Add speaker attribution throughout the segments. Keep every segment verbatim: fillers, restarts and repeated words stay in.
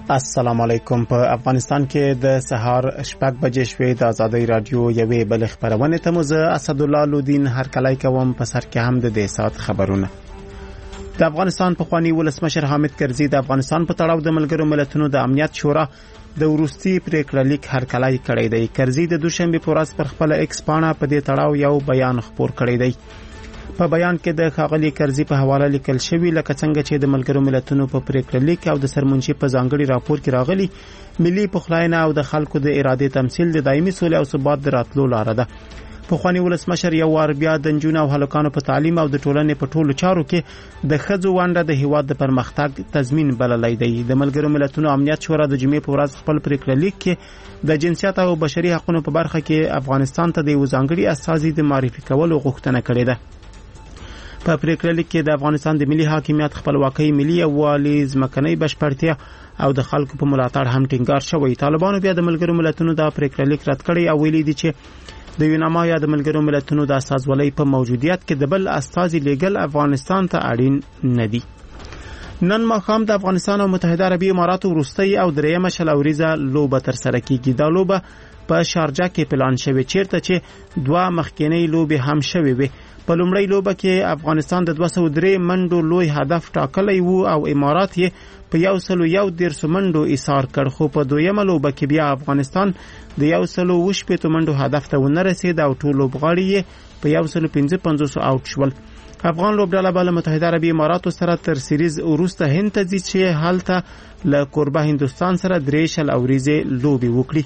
Speaker 1: السلام علیکم. په افغانستان کې د سهار شپږ بجې شوې د آزادۍ رادیو یوې بل خبرونه ته مزه اسد الله لودین هر کله کوم په سر کې هم د دې سات خبرونه. د افغانستان په خواني ولسمشر حامد کرزي د افغانستان په تړاو د ملګرو ملتونو د امنیت شورا د وروستي پریکړه لیک هر کله کړی دی. کرزي د دوشنبه په ورځ پر خپل ایکس پاڼه په دې تړاو یو بیان خپور کړی دی. په بیان کې د ښاغلي کرزي په حواله لیکل شوی لکه څنګه چې د ملګرو ملتونو په پریکړه لیک او د سرمنشي په ځانګړي راپور کې راغلي، ملي پخلاینه او د خلکو د اراده تمثيل د دایمي سولې او ثبات د راتلو لاره ده. په خواني ولسمشر یو وار بیا د نجونو او هلکانو په تعلیم او د ټولنې په ټولو چارو کې د ښځو ونډه د هیواد د پرمختګ تضمین بللی دی. د ملګرو ملتونو امنیت شورا د جمعې په ورځ خپل پریکړه لیک کې د جنسیت او بشري حقوقو په برخه کې افغانستان ته د یو ځانګړي استازي د معرفي کولو غوښتنه کړې ده. په پریکړه لیک کې د افغانستان د ملي حاکمیت، خپلواکۍ، ملي یووالي، ځمکنۍ بشپړتیا او د خلکو په ملاتړ هم ټینګار شوی. طالبانو بیا د ملګرو ملتونو د پریکړه لیک رد کړی او ویلي دي چې د یوناما یا د ملګرو ملتونو د استازولۍ په موجودیت کې د بل استازي لیګل افغانستان ته اړین نه دي. نن ماښام د افغانستان او متحده عربي اماراتو وروستۍ او دریمه شلوریزه لوبه تر سره کیږي. دا لوبه په شارجه کې پلان شوی، چیرته چې دوه مخکینی لوبې هم شوی وي. په لومړی لوبه کې افغانستان د دوه سوه درې منډو لوی هدف ټاکلی وو او امارات یې په یو سلو یو دیرش منډو ایثار کړ، خو په دویمه لوبه کې بیا افغانستان د یو سلو اووه شپېته منډو هدف ته ونه رسید او ټول لوبغاړي یې په یو سلو پنځه پنځوس اوټ شول. افغان لوبډله به له متحده عربي اماراتو سره تر سیریز وروسته هند ته ځي چې هلته له کوربه هندوستان سره درې شل اوریزې لوبې وکړي.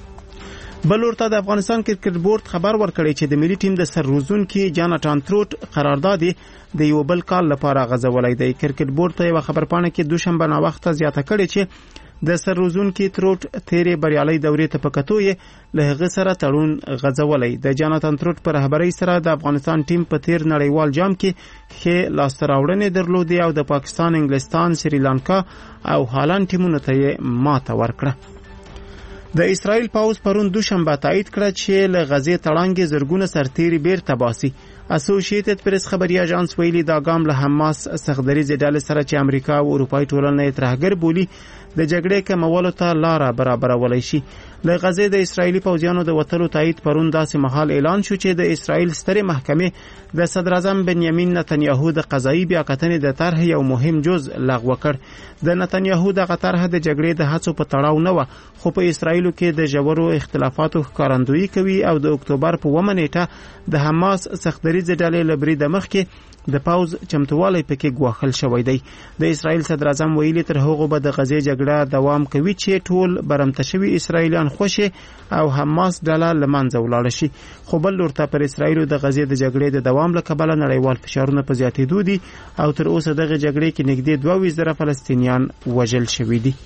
Speaker 1: بل ورته د افغانستان کرکټ بورډ خبر ورکړی چې د ملي ټیم د سرروزونکي جاناتان تروټ قرارداد د یو بل کال لپاره غځولای دی. کرکټ بورډ ته یو خبرپاڼه کې دوشنبه نا وخت زیاته کړې چې د سرروزونکي تروټ تیرې بریالۍ دورې ته پکتو یې له هغه سره تړون غځولای. د جاناتان تروټ پر رهبرۍ سره د افغانستان ټیم په تیر نړیوال جام کې ښه لاسته راوړنې درلودې او د پاکستان، انګلستان، سریلانکا او هالند ټیمونو ته یې ماته ورکړه. د اسرائیل پاوز پرون دوشنبه تایید کړه چې له غزې تړانګې زرګونه سرتیري بیرته باسي. اسوسییټډ پریس خبري اژانس ویلي دا ګام له حماس سخدریزې ډلې سره چې امریکا او اروپای ټولنه یې ترهګر بولي د جګړې کمولو ته لاره برابرولای شي. له غزې د اسرایلی پوځیانو د وټلو تایید پرون داسې مهال اعلان شو چې د اسرائیل ستره محکمې د صدر اعظم بنیامین نتنیاهو د قضایي بیاکتنې د طرح یو مهم جز لغوه کړ. د نتنیاهو د طرح د جګړې د هڅو په تړاو نه و، خو په اسرائیل کې د ژورو اختلافاتو ښکارندویي کوي او د اکتوبر په اوومه نیټه د حماس سخدریزې ډلې له برید مخکې د پاوز چمتووالی پکې ګواښل شوی دی. د اسرائیل صدر اعظم ویلي تر هغه به د غزې جګړه دوام کوي چې ټول برمته شوي اسرائیلیان خوشي او حماس ډله له منځه ولاړ شي. خو بل ورته پر اسرائیل د غزې د جګړې د دوام له کبله نړیوال فشارونه په زیاتېدو دي او تر اوسه دغه جګړې کې نږدې دوه ویشت زره فلسطینیان وژل شوي دي.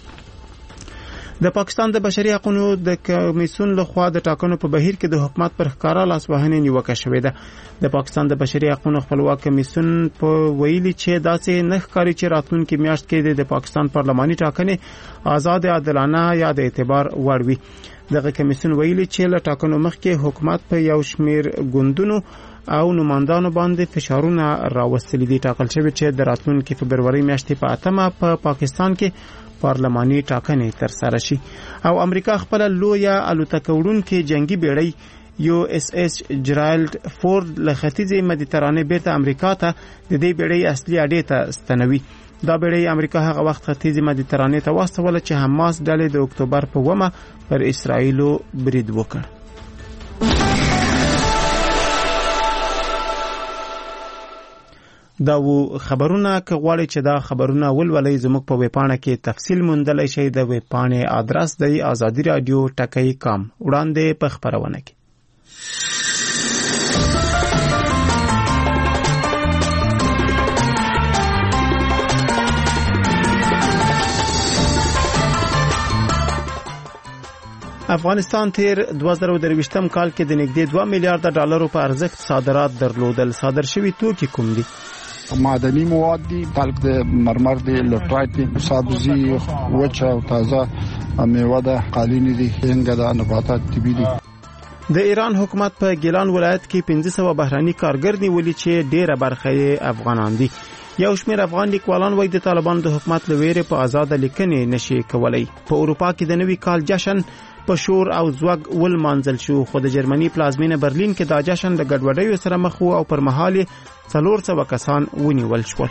Speaker 1: د پاکستان د بشري حقوقو د کمیسیون لخوا د ټاکنو په بهیر کې د حکومت پر ښکارا لاسوهنې نیوکه شوې ده. د پاکستان د بشري حقوقو خپلواک کمیسیون په ویلي چې داسې نه ښکاري چې راتلونکي میاشت کې د پاکستان پارلماني ټاکنې آزاد، عادلانه یا د اعتبار وړ وي. دغه کمیسیون ویلي چې له ټاکنو مخکې حکومت په یو شمیر ګوندونو او نمائندانو باندې فشارونه راوستلي دي. ټاکل شوی چې د راتلونکي فبرवरी میاشتې په اتمه په پاکستان کې پارلماني ټاکنې تر سره شي. او امریکا خپل لویه الوتکه وړونکې جنگي بیړۍ یو اس اس جرالډ فورد له ختیځې مدیترانې بیرته امریکا ته د دې بیړۍ اصلي اډې ته ستنوي. دا بیړۍ امریکا هغه وخت ختیځې مدیترانې ته واستوله چې حماس ډلې د اکتوبر په اوومه پر اسرائیلو برید وکړ. دا و خبرونه که غواړئ چې دا خبرونه ولولئ زموږ په ویبپاڼه کې تفصیل موندلی شئ. د ویبپاڼې آدرس دی آزادي رادیو ټکی کام. وړاندې په خبرونه کې افغانستان تیر دوه زره درویشتم کال کې د نږدې دوه میلیارډ ډالرو په ارزښت صادرات درلودل. صادر شوي توکي کوم دي؟
Speaker 2: معدني مواد دي، بلک د مرمر دي، لوټرایټ دي، سبزي، وچه او تازه میوه ده، قالینې دي، هنګ ده، نباتات طبي دي.
Speaker 1: د ایران حکومت په ګیلان ولایت کې پنځه سوه بهراني کارګر نیولي چې ډیره برخه یې افغانان دي. یو شمېر افغان لیکوالان وایي د طالبانو د حکومت له ویرې په آزاده لیکنې نشي کولی. په اروپا کې د نوي کال جشن په شور او زوږ ولمانځل شو، خو د جرمني پلازمینه برلین کې دا جشن د ګډوډیو سره مخ و او پر مهال یې څلور سوه کسان ونیول شول.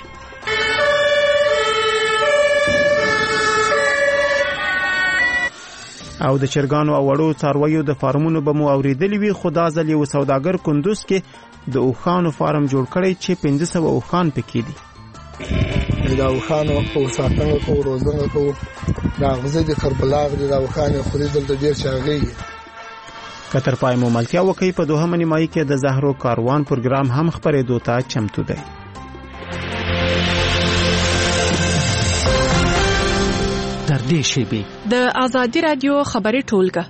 Speaker 1: او د چرګانو او وړو څارویو د فارمونو به مو اوریدلی وي، خو دا ځل یو سوداګر کندوز کې د اوښانو فارم جوړ کړی چې پنځه سوه اوښان پکې دي.
Speaker 3: دا اوښانو په ساتنه کوو، روزنه کوو، دا غذا د کربلاغ دي، دا اوښان خوري دلته ډېر چاغېږي.
Speaker 1: که تر پای مو ملتیا وکړئ په دوهمه نیمایي کې د زهرو کاروان پروګرام هم خپرېدو ته چمتو دی.
Speaker 4: در دې شیبې د آزادي رادیو خبري ټولګه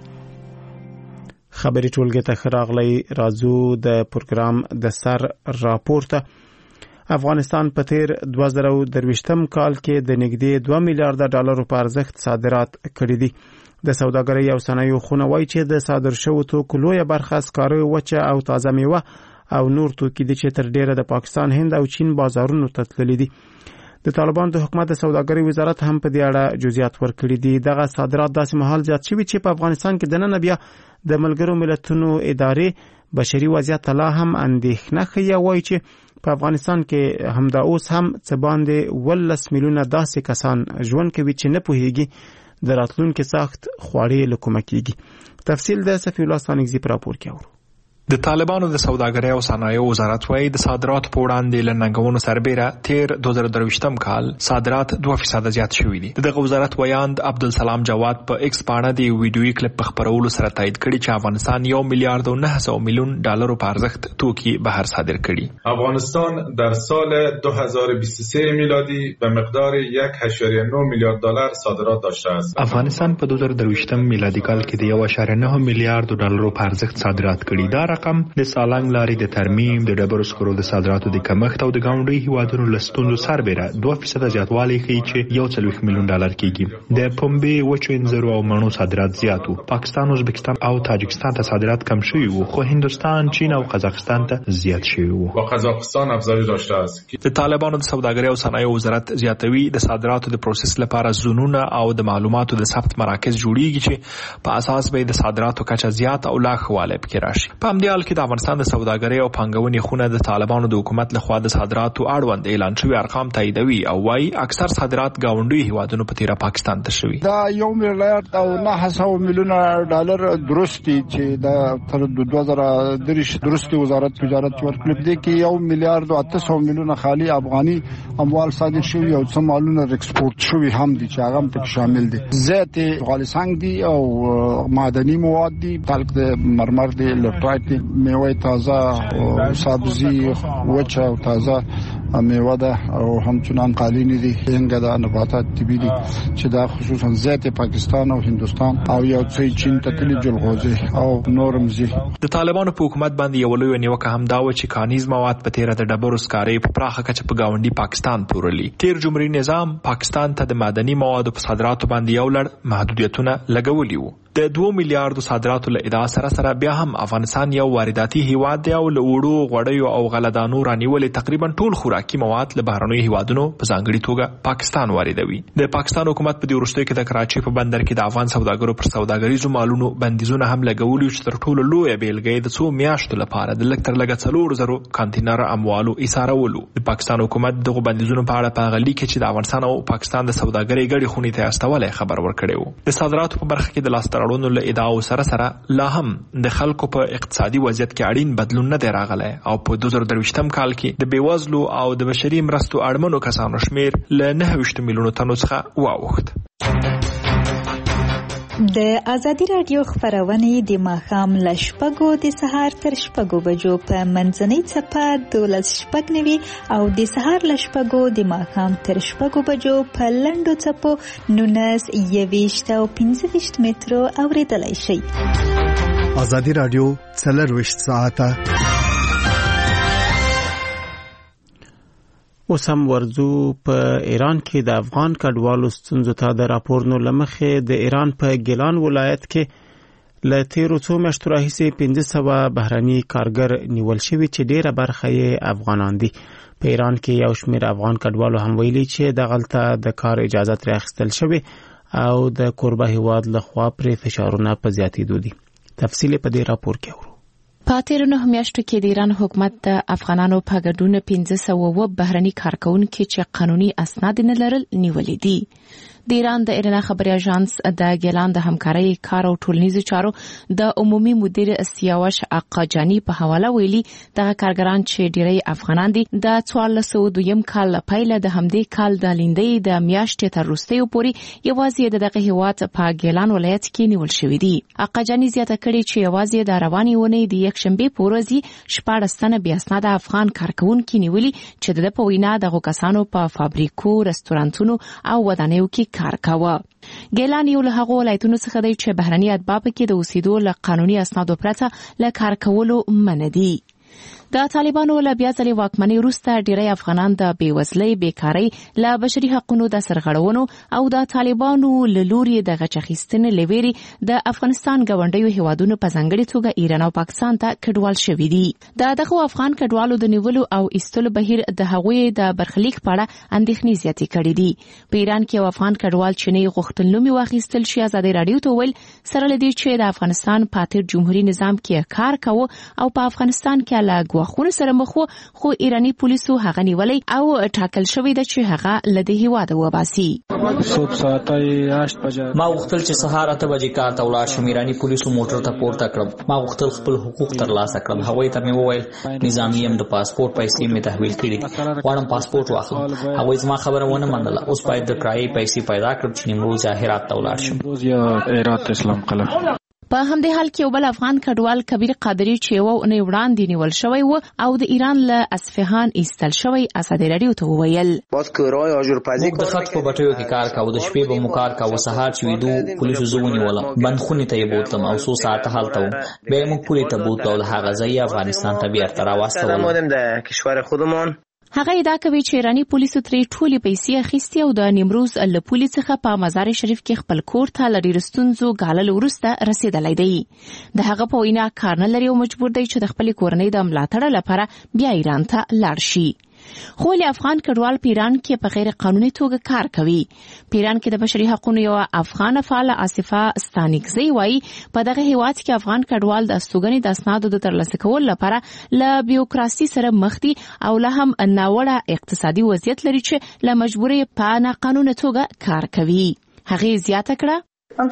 Speaker 1: خبري ټولګه ته خراغلی راځو د پروګرام د سر راپورته. افغانستان په تیر دوه زره درویشتم کال کې د نږدې دوه میلیارډ ډالرو په ارزښت صادرات کړي دي. د سوداګرۍ او صنایعو خونه وایي چې د صادر شوو توکو لویه برخه سکاره، وچه او تازه میوه او نور توکي دي چې تر ډیره د پاکستان، هند او چین بازارونو ته تللي دي. د طالبانو د حکومت د سوداګرۍ وزارت هم په دې اړه جزئیات ورکړي دي. دغه صادرات داسې مهال زیات شوي چې په افغانستان کې دننه بیا د ملګرو ملتونو ادارې بشري وضعیت لا هم اندېښنه ښیي. وایي چې په افغانستان کې همدا اوس هم څه باندې ولس میلیونه داسې کسان ژوند کوي چې نه پوهیږي د راتلونکي سخت خواړې له کومه کیږي. تفصیل د صفی الله ستانکزي په راپور کې اورو.
Speaker 5: د طالبانو د سوداګرۍ او صنایعو وزارت وايي د صادراتو په وړاندې له ننګونو سربېره تیر دوه زره درویشتم کال صادرات دوه فیصد زیات شوي دي. دغه وزارت ویاند عبدالسلام جواد په ایکس باندې د ویډیویي کلیپ په خپرولو سره تایید کړي چې افغانستان یو میلیارډ و نه سوه میلیون ډالرو په ارزښت توکي بهر صادر کړي.
Speaker 6: افغانستان در سال دو هزار و بیست و سه میلادی به مقدار یک اشاریه نه میلیارد دلار صادرات داشته است.
Speaker 5: افغانستان په دوه زره درویشتم میلادي کال کې د یو اشاریه نه میلیارډ ډالرو په ارزښت صادرات کړي. دا رقم د سالنګ لارې د ترمیم، د ډبرو سکرو د صادراتو د کمښت او د ګاونډي هیوادونو له ستونزو سربېره دوه فیصده زیاتوالی ښیي چې یو څلوېښت میلیون ډالر کېږي. د پنبې، وچو انځرو او مڼو صادرات زیات وو. پاکستان، ازبکستان او تاجکستان ته صادرات کم شوي وو، خو هندوستان، چین او قزاقستان ته زیات شوي وو.
Speaker 6: با قزاقستان افزایش داشته است.
Speaker 5: د طالبانو د سوداګرۍ او صنایعو وزارت زیاتوي د صادراتو د پروسس لپاره زونونه او د معلوماتو د ثبت مراکز جوړیږي چې په اساس به د صادراتو کچه زیات او لا ښه والی پکې راشي. په همدې حال کې د افغانستان د سوداګرۍ او پانګونې خونه د طالبانو د حکومت لخوا د صادراتو اړوند اعلان شوی ارقام تاییدوي او وايي اکثر صادرات ګاونډي هیوادونو په تیره پاکستان ته شوي.
Speaker 2: دا یو میلیارډ او نه سوه میلیونه ډالر درستی چې د تر دوه زره دریش درستی وزارت تجارت ورکړي دي کې یو میلیارډ او اته سوه میلیونه خالي افغاني اموال صادر شوي او څه مالونه ایکسپورت شوي هم دي چې هغه هم شامل دي. زیت غالسنګ دي او معدني مواد دي، تلک د مرمر دي، لټرایټ دي، میوه تازه او سبزی وچه او تازه میوه ده او همچنان قالینی دي، هنګ ده، نباتات طبي دي چې دا خصوصا زیات پاکستان او هندوستان او یو څه چین ته تللی جلغوزي او نورم زی.
Speaker 5: د طالبانو په حکومت باندې یو لوی نیوکه هم دا و چې کانیز مواد په تیره د ډبرو سکارې په پراخه کچه په ګاونډي پاکستان پورلي. تیر جمهوریت نظام پاکستان ته د معدني موادو په صادراتو باندې یو لړ محدودیتونه لګولي وو. د دوه میلیارډو صادراتو له ادعا سره سره بیا هم افغانستان یو وارداتي هیواد دی او له وړو غوړیو او غلهدانو رانیولې تقریبا ټول خوراکي مواد له بهرنیو هیوادونو په ځانګړي توګه پاکستان واردوي. د پاکستان حکومت په دې وروستیو کې د کراچۍ په بندر کې د افغان سوداګرو پر سوداګریزو مالونو بندیزونه هم لګولي چې تر ټولو لویه بیلګه یې د څو میاشتو لپاره د لږ تر لږه څلور زرو کانتینر اموالو ایسارولو. د پاکستان حکومت دغه بندیزونو په اړه په هغه لیک کې چې د افغانستان او پاکستان د سوداګرۍ ګډې خونې ته استولې خبر ورکړی و. د صادراتو په برخه کې د لاس تړونو له ادعاو سره سره لا هم د خلکو په اقتصادي وضعیت کې اړین بدلون نه دی راغلی او په دوه زره درویشتم کال کې د بیوزلو او د بشري مرستو اړمنو کسانو شمیر له نهه ویشت میلیونو تنو څخه واوښت.
Speaker 7: د ازادي رادیو خبرونه د ماښام له شپږو د سهار تر شپږو بجو په منځنۍ څپه دولس شپږ نوي او د سهار له شپږو د ماښام تر شپږو بجو په لنډو څپو نولس یویشت او پنځه ویشت مترو اوریدلای شئ.
Speaker 8: ازادي رادیو څلرویشت ساعته
Speaker 1: اوس هم ورځو په ایران کې د افغان کډوالو ستونزو ته د راپورونو لمخې د ایران په ګیلان ولایت کې له تیرو څو میاشتو راهیسې پنځه سوه بهرني کارګر نیول شوي چې ډیره برخه یې افغانان دي. په ایران کې یو شمېر افغان کډوالو هم ویلي چې دغلته د کار اجازه ترې اخیستل شوې او د کوربه هیواد لخوا پرې فشارونه په زیاتېدو دي. تفصیل په دې راپور کې اورو.
Speaker 4: په تیرو نهو میاشتو کې د ایران حکومت د افغانانو په ګډون پنځه سوه اووه بهرني کارکونکي چې قانوني اسناد نه لرل نیولې دي. د ایران د ایرنا خبري اژانس د ګیلان د همکارۍ کار او ټولنیزو چارو د عمومي مدیر سیاوش اقاجانی په حواله ویلي دغه کارګران چې ډیری افغانان دي د څوارلس سوه دویم کال پیله د همدې کال د لیندۍ د میاشتې تر وروستیو پورې یوازې د دغه هیواد په ګیلان ولایت کې نیول شوي دي. اقاجانی زیاته کړې چې یوازې د روانې اونۍ د یکشنبې په ورځ شپاړس تنه بې اسناده افغان کارکونکي نیولي چې د په وینا دغه کسانو په فابریکو، رستورانتونو او ودانیو کې کار کاوه. ګیلان یو له هغو ولایتونو څخه دی چې بهرني اتباع پکې د اوسېدو له قانوني اسنادو پرته له کار کولو منع دي. د طالبانو له بیا ځلې واکمنۍ وروسته ډیری افغانان د بېوزلۍ، بیکارۍ، له بشري حقونو د سرغړونو او د طالبانو له لوري د غچ اخیستنې له ویرې د افغانستان ګاونډیو هیوادونو په ځانګړې توګه ایران او پاکستان ته کډوال شوي دي. د دغو افغان کډوالو د نیولو او ایستلو بهیر د هغوی د برخلیک په اړه اندېښنې زیاتې کړې دي. په ایران کې یو افغان کډوال چې نه غوښتل نوم یې واخیستل شي ازادي راډیو ته ویل سره له دې چې د افغانستان په تیر جمهوریت نظام کې کار کاوه او په افغانستان کې له ګواښونو سره مخ و، خو ایرانی پولیسو هغه نیولې او ټاکل شوی د چې هغه له دې هیواده وباسي.
Speaker 9: ما غوښتل چې سهار اته بجې کار ته ولاړ شم. ایرانی پولیسو موټر ته پورته کړم. ما غوښتل خپل حقوق ترلاسه کړم. هغوی ته مې وویل نظامي يم، د پاسپورت پیسې مې تحویل کړې، غواړم پاسپورت واخلم. هغوی زما خبره ونه منله. اوس باید د کرایې پیسې پیدا کړم چې نیمروز یا هرات ته ولاړ شم.
Speaker 4: په همدې حال کې یو بل افغان کډوال کبیر قادری چې یو اونۍ وړاندې نیول شوی و او د ایران له اصفهان ایستل شوی ازادي راډیو ته وویل
Speaker 9: موږ د خط په بټیو کې کار کاوه، د شپې به مو کار کاوه، سهار چې ویدو پولیسو زه ونیولم، بندخونې ته یې بوتلم او څو ساعته هلته وم. بیا یې موږ پولې ته بوتلو او له هغه ځایه افغانستان ته بیرته راواستولم.
Speaker 4: هغه ادعا کوي چې ایرانی پولیسو ترې ټولې پیسې اخیستې او د نیمروز له پولې څخه په مزار شریف کې خپل کور ته له ډېرو ستونزو ګاللو وروسته رسېدلی دی. د هغه په وینا کار نه لري او مجبور دی چې د خپلې کورنۍ د ملاتړ لپاره بیا ایران ته لاړ شي. خو له افغان کډوال په ایران کې په غیر قانوني توګه کار کوي. په ایران کې د بشري حقوقو یو افغان فعال آصفه ستانکزی وایي په دغه هیواد کې افغان کډوال د استوګنې د اسنادو د ترلاسه کولو لپاره له بیوکراسي سره مخ دي او له هم ناوړه اقتصادي وضعیت لري چې له مجبورۍ په ناقانونه توګه کار کوي. هغه زیاته کړه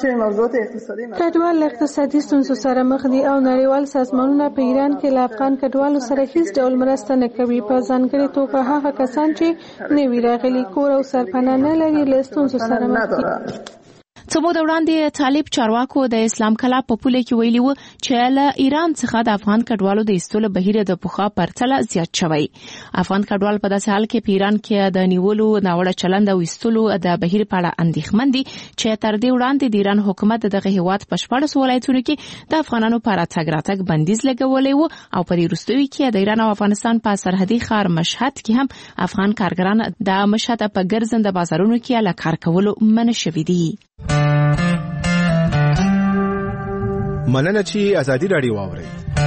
Speaker 10: کډوال اقتصادي ستونزو سره مخ دي او نړیوال سازمانونه په ایران کې له افغان کډوالو سره هیڅ ډول مرسته نه کوي. په ځانګړې توګه هغه کسان چې نوي راغلي کور او سرپناه نه لري له ستونزو سره مخ دي.
Speaker 4: څه موده وړاندې طالب چارواکو د اسلام کلا په پوله کې ویلي و چې له ایران څخه د افغان کډوالو د ایستلو بهیر د پخوا پرتله زیات شوی. افغان کډوال په داسې حال کې په ایران کې د نیولو ناوړه چلند او ایستلو د بهیر په اړه اندېښمن دي چې تر دې وړاندې د ایران حکومت دغه هیواد په شپاړس ولایتونو کې د افغانانو په راتګ راتګ بندیز لګولی و او په دې وروستیو کې د ایران او افغانستان په سرحدي ښار مشهد کې هم افغان کارګران د مشهد په ګرځنده بازارونو کې له کار کولو منع شوي دي.
Speaker 8: مننه چې ازادي راډیو واورئ.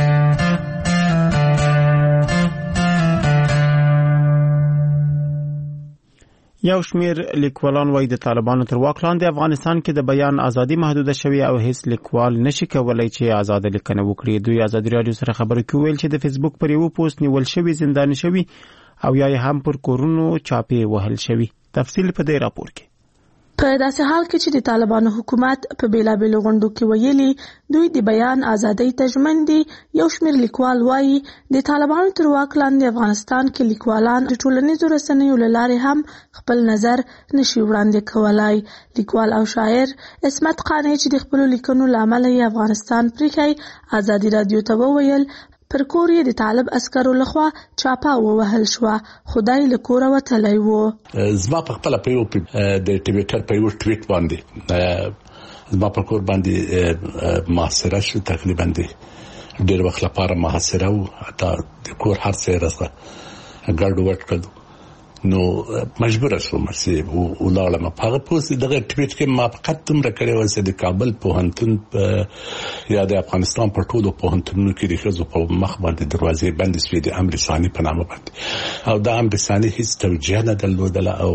Speaker 1: یو شمیر لیکوالان وایي د طالبانو تر واک لاندې افغانستان کې د بیان ازادي محدوده شوې او هیڅ لیکوال نشي کولای چې آزاد لیکنه وکړي. دوی ازادي راډیو سره خبرې کوي ویل چې د فیسبوک پر یو پوسټ نیول شوی زندان شوی او یا هم پر کورونو چاپې وهل شوی. تفصیل په دې راپور کې.
Speaker 10: په داسې حال کې چې د طالبانو حکومت په بیلابېلو غونډو کې ویلي دوی د بیان ازادۍ ته ژمن دي، یو شمېر لیکوال وایي د طالبانو تر واک لاندې افغانستان کې لیکوالان د ټولنیزو رسنیو له لارې هم خپل نظر نشي وړاندې کولای. لیکوال او شاعر عصمت قانع چې د خپلو لیکنو له امله یې افغانستان پریښی ازادي راډیو ته وویل پر کور یې د طالب عسکرو لخوا چاپه ووهل شوه، خدای له کوره وتلی و.
Speaker 11: زما په خپله په یو د ټویټر په یو ټویټ باندې زما په کور باندې محاصره شو، تقریبا د ډېر وخت لپاره محاصره و، حتی د کور هر څه یې راڅخه ګډ وډ کړل نو مجبور شوم چې ولاړم په هغه پوسټ دغه ټویټ کې ما فقط تمره کړی و چې د کابل پوهنتون یا د افغانستان په ټولو پوهنتونونو کې د ښځو په مخ باندې دروازې بندې شوې د امر ثاني په نامه باندې او دا امر ثاني هیڅ توجیه نه درلودله او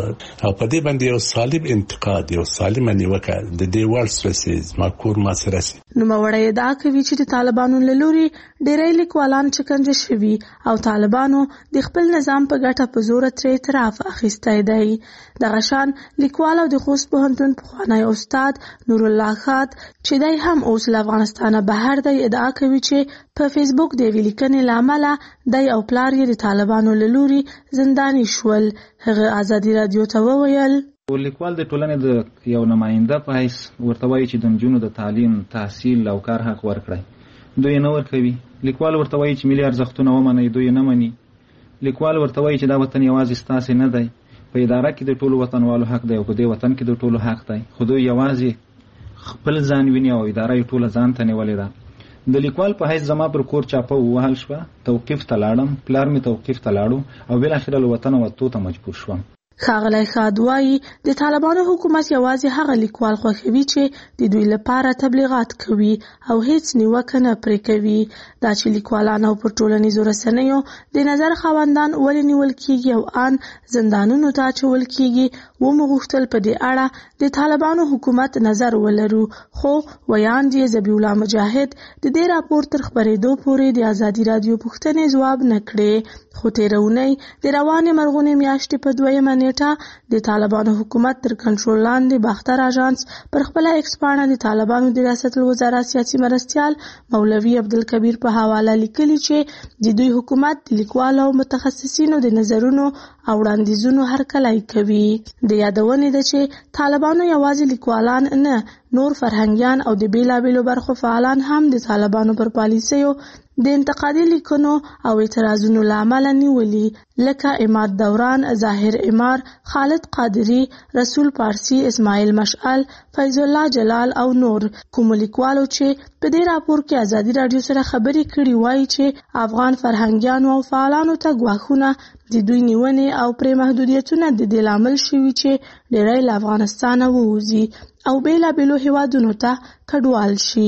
Speaker 11: او په دې باندې یو سالم انتقاد یو سالم نیوکه د دې وړ سوسیز ما کور ما سره سي
Speaker 10: نو مړی دا کوي چې د طالبانو له لوري ډېری لیکوالان شکنجه شوي او طالبانو د خپل نظام په ګټه په زور تر اعتراف اخیستی دی. دغه شان لیکوال او د خوست پوهنتون پخوانی استاد نور الله خات چې دی هم اوس له افغانستانه بهر دی ادعا کوي چې په فیسبوک د یوې لیکنې له امله دی او پلار یې د طالبانو له لوري زنداني شول. هغه ازادي راډیو ته وویل
Speaker 12: لیکوال د ټولنې د یو نماینده په حیث ورته وایي چې د نجونو د تعلیم تحصیل او کار حق ورکړي دوی نه ورکوي. لیکوال ورته وایي چې ملي ارزښتونه ومني دوی نه مني. لیکوال ورته وایي چې دا وطن یوازې ستاسې نه دی په اداره کې د ټولو وطنوالو حق دی او په دې وطن کې د ټولو حق دی خو دوی یوازې خپل ځان ویني او اداره یې ټوله ځان ته نیولې ده. د لیکوال په حیث زما پر کور چاپه ووهل شوه توقیف ته لاړم پلار مې توقیف ته لاړو او بالاخره له وطنه وتو ته مجبور شوم.
Speaker 10: ښاغلی خاد وایي د طالبانو حکومت یوازې هغه لیکوال خوښوي چې د دوی لپاره تبلیغات کوي او هیڅ نیوکه نه پرې کوي. دا چې لیکوالان او پر ټولنیزو رسنیو د نظر خاوندان ولې نیول کیږي او ان زندانونو ته اچول کیږي ومو غوښتل په دې اړه د طالبانو حکومت نظر ولرو خو ویاند یې ذبیح الله مجاهد د دې راپور تر خپرېدو پورې د ازادي راډیو پوښتنې ځواب نه کړې. خو تېره اونۍ د روانې مرغونې میاشتې په دویمه نیټه د طالبانو حکومت تر کنټرول لاندې باختر اژانس پر خپله ایکس پاڼه د طالبانو د ریاست الوزرا سیاسي مرستیال مولوي عبدالکبیر په حواله لیکلي چې د دوی حکومت د لیکوالو او متخصصینو د نظرونو او وړاندیزونو هرکلی کوي. د یادونې ده چې طالبانو یوازې لیکوالان نه نور فرهنګیان او د بیلابیلو برخو فعالان هم د طالبانو پر پالیسیو د انتقادي لیکنو او اعتراضونو له امله نیولي لکه اماد دوران، ظاهر امار، خالد قادری، رسول پارسی، اسماعیل مشعل، فیض الله جلال او نور. کوم لیکوالو چې په دې راپور کې ازادي راډیو سره خبرې کړي وایي چې افغان فرهنګیانو او فعالانو ته ګواښونه د دوی نیونې او پرې محدودیتونه د دې لامل شوي چې ډېری له افغانستانه ووځي او بیلابیلو هیوادونو ته کډوال شي.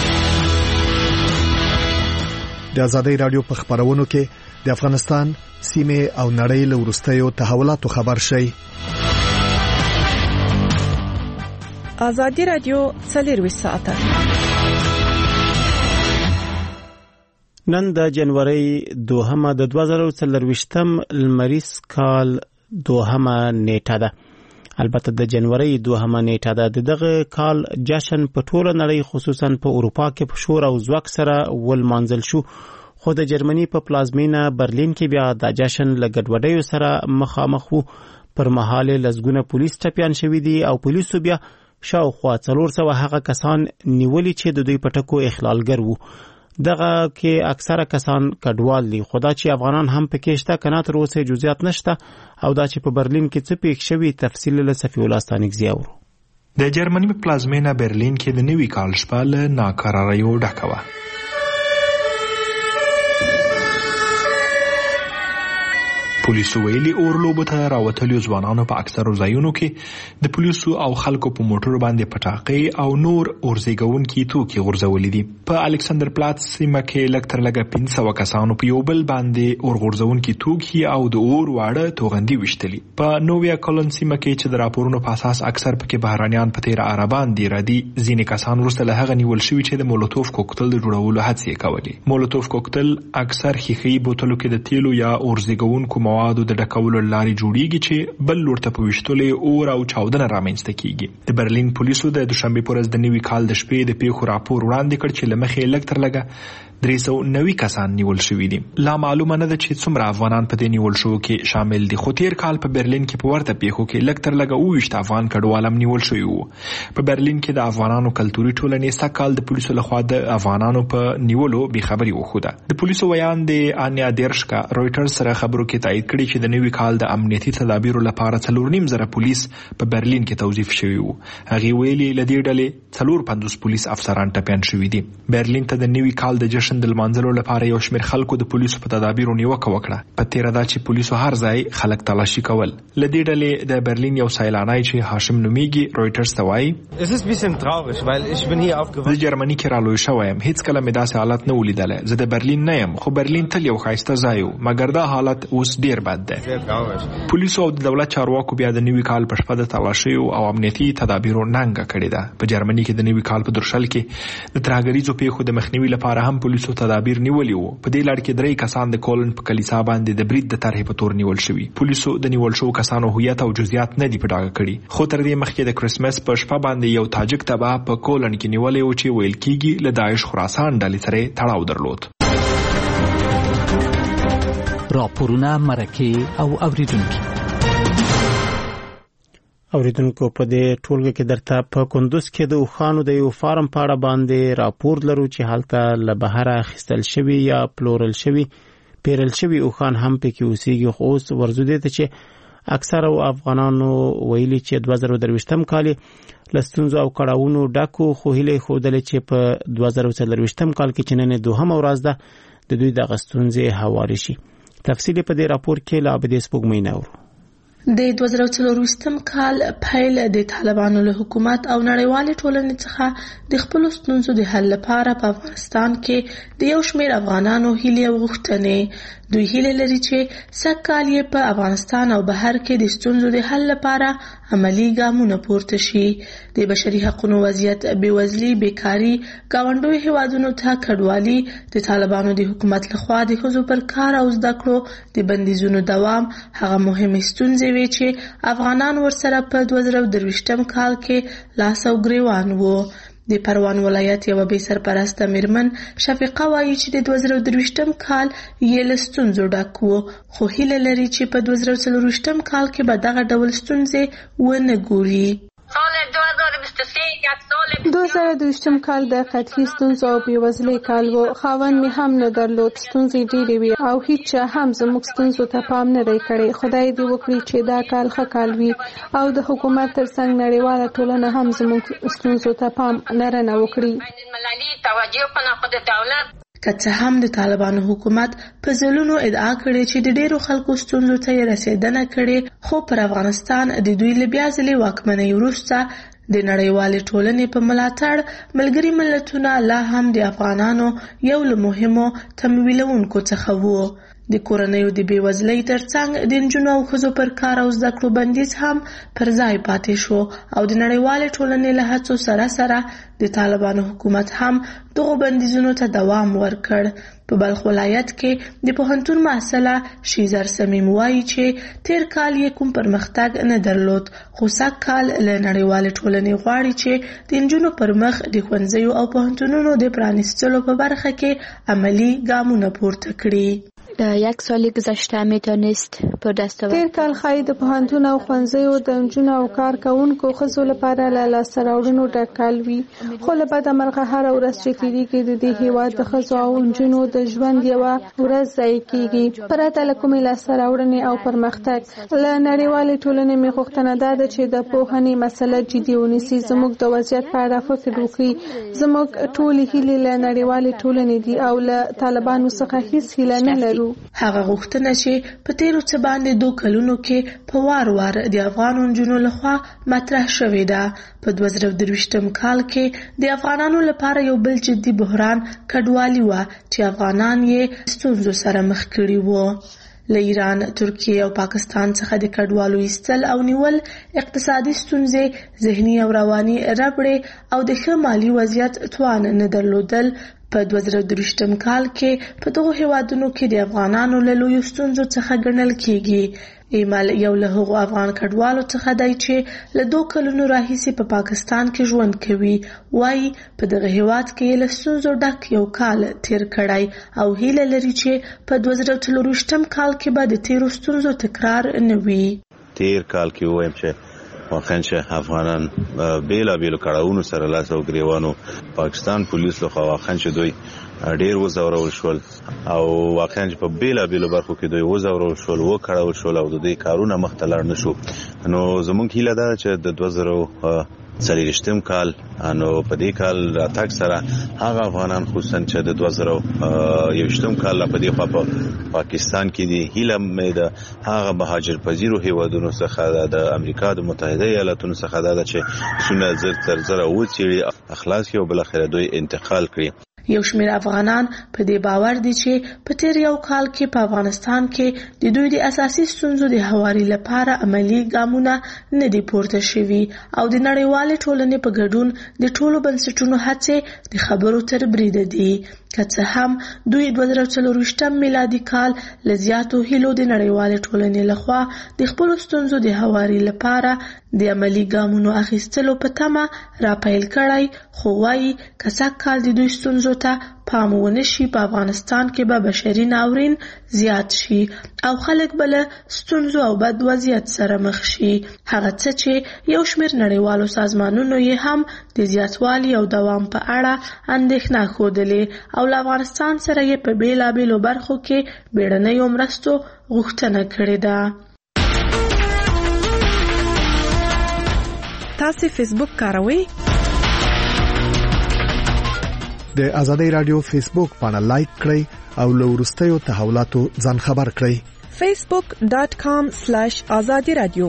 Speaker 8: د ازادي راډیو په خبرونو کې د افغانستان سیمه او نړۍ له وروستیو تحولاتو خبر شي.
Speaker 13: ازادي راډیو څلور ساعته
Speaker 1: نن د جنوري دوهمه د دوه زره څلرويشتم لمریز کال دوهمه نیټه ده. البته د جنوري دوهمه نیټه ده. دغه کال جشن په ټوله نړۍ خصوصا په اروپا کې په شور او ځواک سره ولمانځل شو خو د جرمني په پلازمینه برلین کې بیا د جشن له ګډوډیو سره مخامخ وو. پر مهال لزګونه پولیس ټپيان شوي دي او پولیسو بیا شاوخوا څلور سوه هغه کسان نیولي چې د دوی په ټکو اخلالګر وو. دغه کې اکثره کسان کډوال دي خو دا چې افغانان هم پکې شته کنه تر اوسه جزئیات نشته او دا چې په برلین کې څه پیښ شوی تفصیل له صفی الله ستانکزی اورو.
Speaker 5: د جرمني په پلازمینه برلین کې د نوي کال شپه له ناکراریو ډکه وه. پولیسو ویلي اورلوبو ته راوتلو ځوانانو په اکثرو ځایونو کې د پولیسو او خلکو په موټرو باندې پټاقې او نور اورزیږونکي توکي غورځولي دي. په الکسندر پلاتس سیمه کې لږ تر لږه پنځه سوه کسانو په یو بل باندې اورغورځونکي توکي او د اور واړه توغندي ویشتلي. په نوویا کولن سیمه کې چې د راپورونو په اساس اکثر پکې بهرانیان په تیره عربان دي ردي ځینې کسان وروسته له هغه نیول شوي چې د مولوتوف کوکتل د جوړولو هڅې کولې. مولوتوف کوکتل اکثر ښیښه‌يي بوتلو کې د تیلو یا اورزیږونکو موادو د ډکولو لارې جوړیږي چې بل لور ته په ویشتلو اور او چاودنه رامنځته کیږي. د برلین پولیسو د دوشنبه په ورځ د نوي کال د شپې د پیښو راپور وړاندې کړ چې لمخې لږ تر لږه درې سوه نوي کسان نیول شوي دي. لا معلومه نه ده چې څومره افغانان په دې نیول شوو کې شامل دي خو تیر کال په برلین کې په ورته پیښو کې لږ تر لږه اووه ویشت افغان کډوال هم نیول شوي وو. په برلین کې د افغانانو کلتوري ټولنې سږکال د پولیسو لخوا د افغانانو په نیولو بېخبري وښوده. د پولیسو ویاند انیا دیرشکا رویټرز سره خبرو کې تایید کړي چې د نوي کال د امنیتي تدابیرو لپاره څلور نیم زره پولیس په برلین کې توظیف شوي وو. هغې ویلي له دې ډلې څلور پنځوس پولیس افسران ټپیان شوي دي. برلین ته د نوي کال د جشن جشن د لمانځلو لپاره یو شمېر خلکو د پولیسو په تدابیرو نیوکه وکړه. په تیره دا چې پولیسو هر ځای خلک تلاشي کول. ل دې ډلې د برلین یو سایلانی چې هاشم نومیږي رويټرز ته وایي د جرمني کې رالوی شوم، هیڅ کله مې داسې حالت نه ولیدل. زه د برلین نه یم، خو برلین تل یو ښایسته ځای و، مګر دا حالت اوس ډیر بد دی. پولیسو او د دولت چارواکو بیا د نوي کال په شپه د تلاشیو او امنیتي تدابیرو ننګه کړې ده. په جرمني کې د نوي کال په درشل کې د ترهګریزو پیښو د مخنیوي لپاره هم پولیسو تدابیر نیولي وو. په دې لړ کې درې کسان د کولن په کلیسا باندې د برید د طرحې په تور نیول شوي. پولیسو د نیول شوو کسانو هویت او جزئیات نه دي په ډاګه کړي، خو تر دې مخکې د کرسمس په شپه باندې یو تاجک تبع په کولن کې نیولې و چې ویل کېږي له داعش خراسان ډلې سره تړاو درلود.
Speaker 14: راپورونه مرکه او اوریدونکو
Speaker 1: اوریدونکو په دې ټولګه کې درته په کندوز کې د اوخانو د یو فارم په اړه باندې راپور لرو چې حالت له بهره اخیستل شوی یا پلورل شوی پیرل شوی اوخان هم پکې اوسېږي. خو اوس ورزو دي چې اکثر او افغانانو ویلي چې دوه زره درویشتم کال لستونزو او کړهونو ډکو، خو هیله خوده چې په دوه زره څلورویشتم کال کې چې نن دوهم ورځ ده د دوی د غستونځي حواله شي. تفصیل په دې راپور کې لا به د سپوږمۍ نورو.
Speaker 10: د دوه زره څلورویشتم کال پیل د طالبانو له حکومت او نړیوالې ټولنې څخه د خپل ستونزو د حل لپاره په افغانستان کې د یو شمېر افغانانو هیلې او غوښتنې. دوی هیله لري چې سږکال یې په افغانستان او بهر کې د ستونزو د حل لپاره عملی ګامونه پورته شي. د بشري حقوقو وضعیت، بېوزلي، بیکاري، ګاونډیو هیوادونو ته کډوالي، د طالبانو د حکومت لخوا د ښځو پر کار او زده کړو د بندیزونو دوام هغه مهمې ستونزې وي چې افغانان ورسره په دوه زره درویشتم کال کې لاس او ګریوان وو. د پروان ولایت یو بې سرپرسته میرمن شفیقه وایي چې د دوه زره درویشتم کال یې له ستونزو ډک و، خو هیله لري چې په دوه زره څلورویشتم کال کې به دغه ډول ستونزې ونه ګوري.
Speaker 15: دوه زره دویشتم کال د قطعي ستونزو او بېوزلۍ کال و. خاوند مې هم نه درلود، ستونزې ډېرې وي او هیڅ چا هم زموږ ستونزو ته پام نه دی کړی. خدای دې وکړي چې دا کال ښه کال وي او د حکومت ترڅنګ نړیواله ټولنه هم زموږ ستونزو ته پاملرنه وکړي.
Speaker 10: که څه هم د طالبانو حکومت په ځلونو ادعا کړې چې د ډېرو خلکو ستونزو ته یې رسېدنه کړې، خو پر افغانستان د دوی له بیا ځلې واکمنۍ وروسته د نړیوالې ټولنې په ملاتړ ملګري ملتونه لا هم د افغانانو یو له مهمو تمویلونکو څخه وو. د کورنیو د بېوزلۍ ترڅنګ د نجونو او ښځو پر کار او زده کړو بندیز هم پر ځای پاتې شو او د نړیوالې ټولنې له هڅو سره سره د طالبانو حکومت هم دغو بندیزونو ته دوام ورکړ. په بلخ ولایت کې د پوهنتون محصله شیزر سمیم وایي چې تیر کال یې کوم پرمختګ نه درلود، خو سږ کال له نړیوالې ټولنې غواړي چې د نجونو پر مخ د ښوونځیو او پوهنتونونو د پرانیستلو په برخه کې عملی ګامونه پورته کړي.
Speaker 16: در یک سال گذشته میتونست پر دست آورد.
Speaker 15: تیر کال ښایي د پوهنتون او ښوونځیو د نجونو او کار کوونکو ښځو لپاره له لاسته راوړنو ډک کال وي، خو له بده مرغه هره ورځ چې تېرېږي د دې هېواد د ښځو او نجونو د ژوند یوه ورځ ضایع کېږي. پرته له کومې لاسته راوړنې او پرمختګ له نړیوالې ټولنې مې غوښتنه دا ده چې د پوهنې مسله جدي ونیسي، زموږ د وضعیت په اړه فکر وکړي. زموږ ټولې هیلې له نړیوالې ټولنې دي او له طالبانو څخه هیڅ هیله نه لرو.
Speaker 10: هغه غوښتنه چې په تیرو څه باندې دوه کلونو کې په وار وار د افغان نجونو لخوا مطرح شوې ده. په دوه زره درویشتم کال کې د افغانانو لپاره یو بل جدي بحران کډوالي وه چې افغانان یې ستونزو سره مخ کړي وو. له ایران، ترکیه او پاکستان څخه د کډوالو ایستل او نیول، اقتصادي ستونزې، ذهني او رواني ربړې او د ښه مالي وضعیت توان نه درلودل په دوه زره درویشتم کال کې په دغو هیوادونو کې د افغانانو له لویو ستونزو څخه ګڼل کېږي. ایمل یو له هغو افغان کډوالو څخه دی چې له دوه کلونو راهیسې په پاکستان کې ژوند کوي. وایي په دغه هیواد کې له ستونزو ډک یو کال تیر کړی او هیله لري چې په دوه زره څلورویشتم کال کې به د تیرو ستونزو تکرار نه وي.
Speaker 17: تیر کال کې وایم چې واقعا چې افغانان بیلا بیلو کړهونو سره لاس او ګریوانو پاکستان پولیس لخوا واقعا چې دوی ډیر وزورول شول او واقعا چې په بیلا بیلو برخو کې دوی وزورول شول و کړهول شول او د دې کارونه مخ ته لاړ نشو. نو زمونږ هیله ده چې د دوه زره څلوېښتم کال نو په دې کال راتګ سره هغه افغانان خصوصا چې د دوه زره یوویشتم کال په دې خوا په پاکستان کې دي هیله مې ده هغه مهاجر پذیرو هیوادونو څخه د امریکا د متحده ایالاتونو څخه دا چې سونه زر تر زر وڅېړي اخلاص یو بل خیر دوی انتقال کړي.
Speaker 10: یو شمېر افغانان په دې باور دي چې په تیر یو کال کې په افغانستان کې د دوی د اساسي ستونزو د هواري لپاره عملی ګامونه نه دي پورته شوي او د نړیوالې ټولنې په ګډون د ټولو بنسټونو هڅې د خبرو تر بریده دي. که څه هم دوی دوه زره څلورویشتم میلادي کال له زیاتو هیلو د نړیوالې ټولنې لخوا د خپلو ستونزو د هواري لپاره د عملی ګامونو اخیستلو په تمه راپیل کړی، خو وایي که سږ کال د دوی ستونزو ته پام ونه شي په افغانستان کې به بشري ناورین زیات شي او خلک به له ستونزو او بد وضعیت سره مخ شي. هغه څه چې یو شمېر نړیوالو سازمانونو یې هم د زیاتوالي او دوام په اړه اندېښنه ښودلې او له افغانستان سره یې په بېلابېلو برخو کې بیړنیو مرستو غوښتنه کړې ده.
Speaker 13: تاسو فیسبوک کاروئ؟
Speaker 8: د ازادي رادیو فیسبوک پاڼه لایک کړئ او له وروستیو تحولاتو ځان خبر کړئ.
Speaker 13: فیسبوک ډاٹ کام سلیش ازادي رادیو.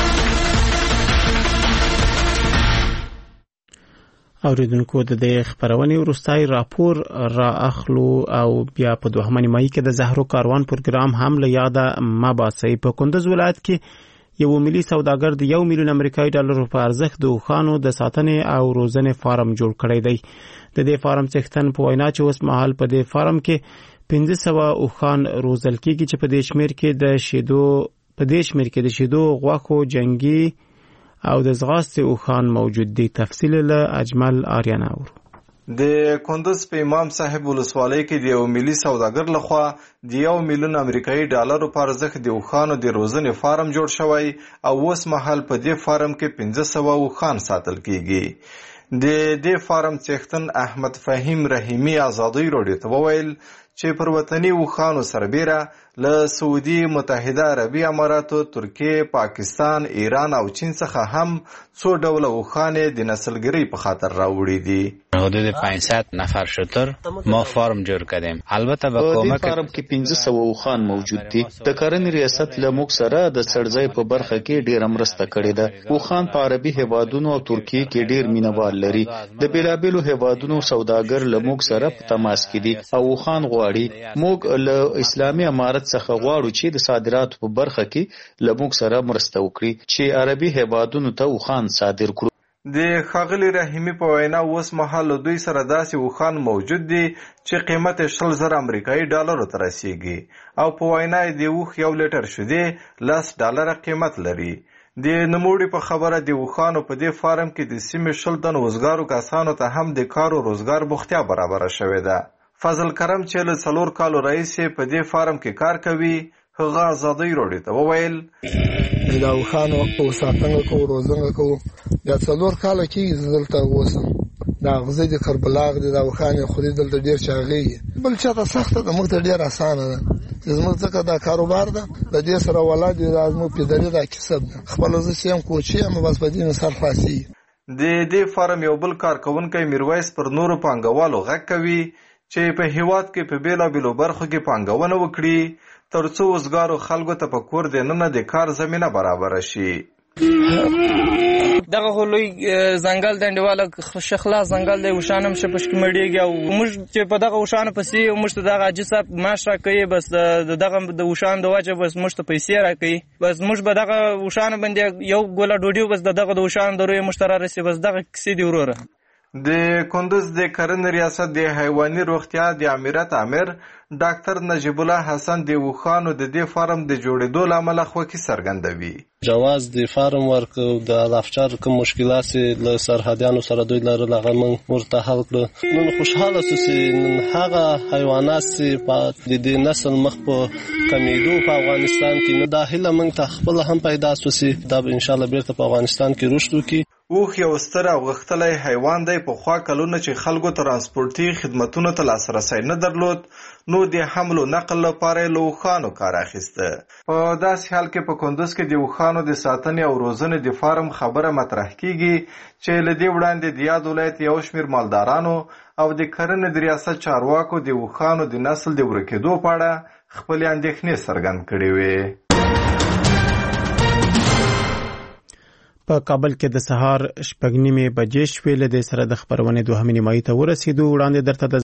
Speaker 1: اوریدونکو د دې خبرونې وروستای راپور را اخلو او بیا په دوهمه نیمایي کې د زهرو کاروان پروګرام هم له یاده مباسي. په کندز ولایت کې یو ملي سوداګر د یو میلیون امریکایي ډالرو په ارزښت د اوښانو د ساتنې او روزنې فارم جوړ کړی دی. د دې فارم څښتن په وینا چې اوس مهال په دې فارم کې پنځه سوه اوښان روزل کېږي چې په دې شمېر کې د شیدو په دې شمېر کې د شیدو غوښو جنګي او د ځغاستې اوښان موجود دي. تفصیل له اجمل آریانا اورو.
Speaker 18: د کندز په امام صاحب ولسوالۍ کې د یو ملي سوداګر لخوا د یو میلیون امریکایي ډالرو په ارزښت د اوښانو د روزنې فارم جوړ شوی او اوس مهال په دې فارم کې پنځه سوه اوښان ساتل کیږي. د دې فارم څښتن احمد فهیم رحیمی ازادي راډیو ته وویل چې پر وطني اوښانو سربېره له سعودي متحده عربي اماراتو، ترکیه، پاکستان، ایران او چین څخه هم څو ډوله اوښان د نسلګرۍ په خاطر راوړي دي.
Speaker 19: حدود پانصد نفر شتر ما فارم جوړ کړم. البته به کومه
Speaker 20: فارم کې پنځه سوه اوښان موجود دي. د کرنې ریاست له موږ سره د څړځای په برخه کې ډېره مرسته کړې ده. اوښان په عربي هیوادونو او ترکیه کې ډېر مینوال لري. د بیلابیلو هیوادونو سوداګر له موږ سره په تماس کې دي او اوښان غواړي. موږ له اسلامي امارت څخه غواړو چې د صادراتو په برخه کې له موږ سره مرسته وکړي چې عربي هیوادونو ته اوښان صادر کړو.
Speaker 18: د ښاغلي رحیمي په وینا اوس مهال له دوی سره داسې اوښان موجود دي چې قیمت یې شل زره امریکایي ډالرو ته رسیږي او په وینا یې د اوښ یو لیټر شیدې لس ډالره قیمت لري. د نوموړي په خبره د اوښانو په دې فارم کې د سیمې شل تن وزګارو کسانو ته هم د کار او روزګار بوختیا برابره شوې ده. فضل کرم چې له څلور کالو راهیسې په دې فارم کې کار کوي هغه ازادي راډیو ته وویل
Speaker 3: دا اوښانو او ساتنه کوو روزنه کوو. دا څلور کاله کېږي زه دلته اوسم. دا غذا د کربلاغ دي، دا اوښان خوري دلته ډېر چاغېږي. بل چاته سخته ده، موږ ته ډېر اسانه ده. زموږ ځکه دا کاروبار ده، د دې سره ولاد دي، دا زموږ پدري دا کسب ده. خپله زه چې یم کوچی یم بس په دې مې سر خلاصېږي.
Speaker 18: د دې فارم یو بل کارکوونکی میرویس پر نورو پانګوالو غږ کوي چې په هیواد کې په بیلابیلو برخو کې پانګونه وکړي تر څو وزګارو خلکو ته په کور دننه د کار زمینه برابره شي.
Speaker 21: دغه لوی ځنګل د انډیواله شخلا ځنګل دی، اوښان هم شپش کې مړېږي او موږ چې په دغه اوښانو پسې موږ ته دغه حاجي صاحب معاش راکوي، بس دغه د اوښانو د وجه بس موږ ته پیسې راکوي. بس موږ به دغه اوښانو باندې یو ګوله ډوډۍ بس دغه د اوښانو د رویې موږ ته رارسي. بس دغه کیسې دي وروره.
Speaker 18: د کندز د کرنې ریاست د حیواني روغتیا د امارت امیر ډاکټر نجیب الله حسن د اوښانو د دې فارم د جوړېدو له امله خوښي څرګندوي.
Speaker 22: جواز د فارم ورک د افچار کوم مشکلات له سرحدیانو سره دوی لرل هغه موږ ورته حل کړو. نن خوشحاله سو چې نن هغه حیوانات چې په د نسل مخ په کمیدو په افغانستان کې نه داخله موږ ته خپل هم پیدا سو چې دا ان شاء الله بیرته په افغانستان کې رشد وکړي.
Speaker 18: اوښ یو ستر او غښتلی حیوان دی. پخوا کلونه چې خلکو ترانسپورتي خدمتونو ته لاسرسی نه درلود، نو د حمل و نقل لپاره یې له اوښانو کار اخیسته. په داسې حال کې په کندوز کې د اوښانو د ساتنې او روزنې د فارم خبره مطرح کیږي چې له دې وړاندې د یاد ولایت یو شمېر مالدارانو او د کرنې د ریاست چارواکو د اوښانو د نسل د ورکېدو په اړه خپلې اندېښنې څرګند کړې وې.
Speaker 1: په کابل کې د سهار شپږ نیمې بجې شوې. له دې سره د خپرونې دوهمې نیمایي ته ورسېدو. وړاندې درته